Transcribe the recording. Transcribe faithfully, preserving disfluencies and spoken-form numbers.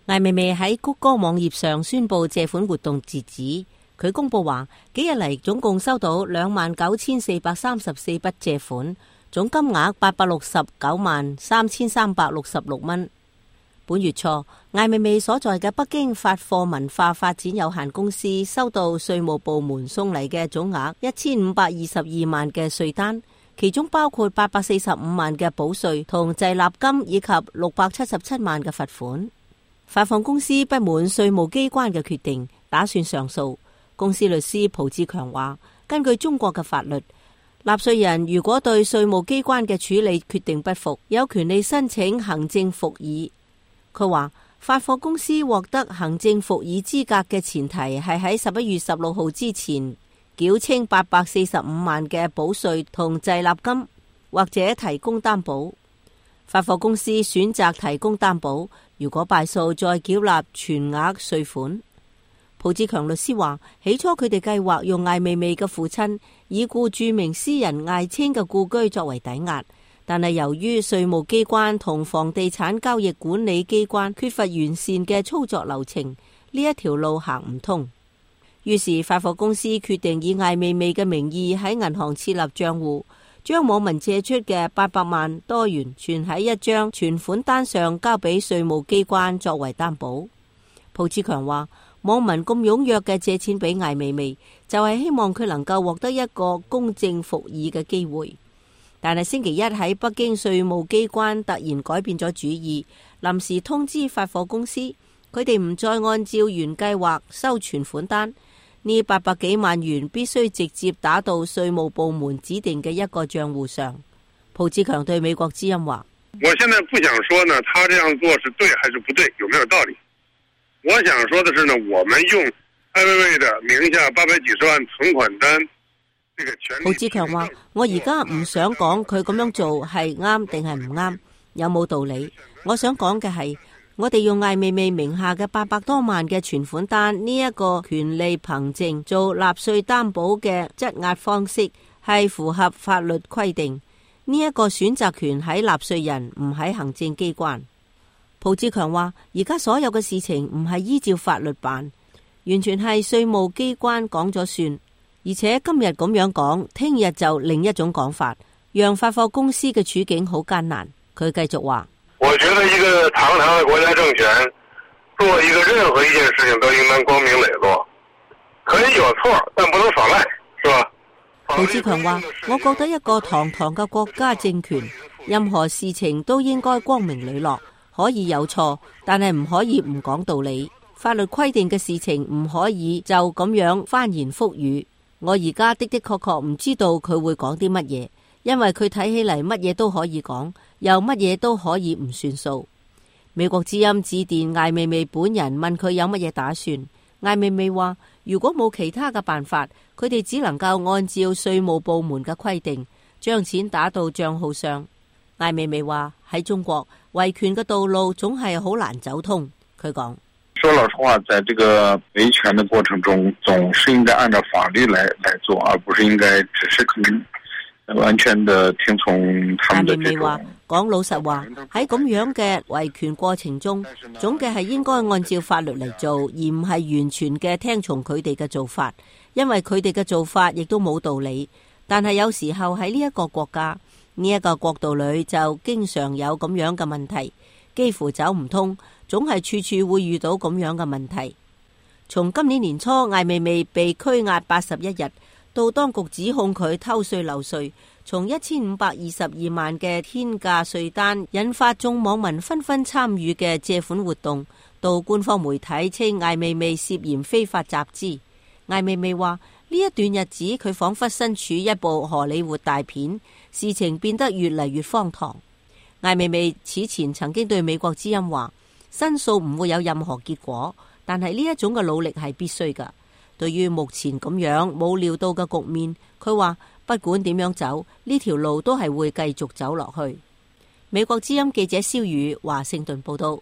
艾未未喺谷歌網頁上宣布借款活動截止。佢公布話，幾日嚟總共收到兩萬九千四百三十四筆借款，總金額八百六十九萬三千三百六十六蚊。本月初，艾未未所在嘅北京發貨文化發展有限公司收到稅務部門送嚟嘅總額一千五百二十二萬嘅稅單，其中包括八百四十五萬嘅補稅同滯納金，以及六百七十七萬嘅罰款。發放公司不滿稅務機關嘅決定，打算上訴。公司律師蒲志強話，根據中國嘅法律，納稅人如果對稅務機關嘅處理決定不服，有權利申請行政復議。佢話，發貨公司獲得行政復議資格嘅前提係喺十一月十六號之前繳清八百四十五萬嘅補稅同滯納金，或者提供擔保。發貨公司選擇提供擔保，如果敗訴再繳納全額稅款。蒲志強律師話，起初佢哋計劃用艾未未嘅父親已故著名詩人艾青嘅故居作為抵押，但係由於稅務機關同房地產交易管理機關缺乏完善嘅操作流程，呢一條路行唔通。於是發貨公司決定以艾未未嘅名義喺銀行設立賬戶，將網民借出嘅八百萬多元存喺一張存款單上，交俾稅務機關作為擔保。蒲志強話，網民咁踴躍嘅借錢俾艾未未，就係希望佢能夠獲得一個公正復議嘅機會。但係星期一喺北京稅務機關突然改變咗主意，臨時通知發貨公司，佢哋唔再按照原計劃收存款單，呢八百幾萬元必須直接打到稅務部門指定嘅一個賬戶上。蒲志強對美國之音話， 我現在不想說呢，他這樣做是對還是不對，有沒有道理？我想說的是呢，我們用艾未未的名下八百幾十萬存款單，這個權利。 蒲志強話，我而家唔想講佢咁樣做係啱定係唔啱，有冇道理。我想講嘅係，我哋用艾未未名下嘅八百多萬嘅存款單呢一個權利憑證做納稅擔保嘅質押方式係符合法律規定，呢一個選擇權喺納稅人，唔喺行政機關。蒲志強話，而家所有嘅事情唔係依照法律辦，完全係稅務機關講咗算，而且今日咁樣講，聽日就另一種講法，讓發貨公司嘅處境好艱難。佢繼續話， 我覺得一個堂堂嘅國家政權做一個任何一件事情都應當光明磊落，可以有錯，但不能耍賴，是吧？ 蒲志強話，我覺得一個堂堂嘅國家政權，任何事情都應該光明磊落，可以有錯，但係唔可以唔講道理。法律規定嘅事情唔可以就咁樣翻言覆語。我而家的的確確唔知道佢會講啲乜嘢，因為佢睇起嚟乜嘢都可以講，又乜嘢都可以唔算數。美國之音致電艾未未本人問佢有乜嘢打算，艾未未話如果冇其他嘅辦法，佢哋只能夠按照稅務部門嘅規定將錢打到賬號上。艾未未話喺中國維權嘅道路總係好難走通。佢講， 說老實話，在這個維權的過程中，總是應該按照法律來來做，而不是應該只是可能完全的聽從他們的這種。艾未未話， 講老實話，喺咁樣嘅維權過程中，總嘅係應該按照法律嚟做，而唔係完全嘅聽從佢哋嘅做法，因為佢哋嘅做法亦都冇道理。但係有時候喺呢一個國家，呢一個國度裏就經常有咁樣嘅問題，幾乎走唔通，總係處處會遇到咁樣嘅問題。從今年年初艾未未被拘押八十一日，到當局指控佢偷稅漏稅，從一千五百二十二萬嘅天價稅單引發眾網民紛紛參與嘅借款活動，到官方媒體稱艾未未涉嫌非法集資。艾未未話呢一段日子佢仿佛身處一部荷里活大片，事情變得越嚟越荒唐。艾未未此前曾經對美國之音話，申訴唔會有任何結果，但係呢一種嘅努力係必須㗎。對於目前咁樣冇料到嘅局面，佢話不管點樣走，呢條路都係會繼續走落去。美國之音記者蕭宇華盛頓報道。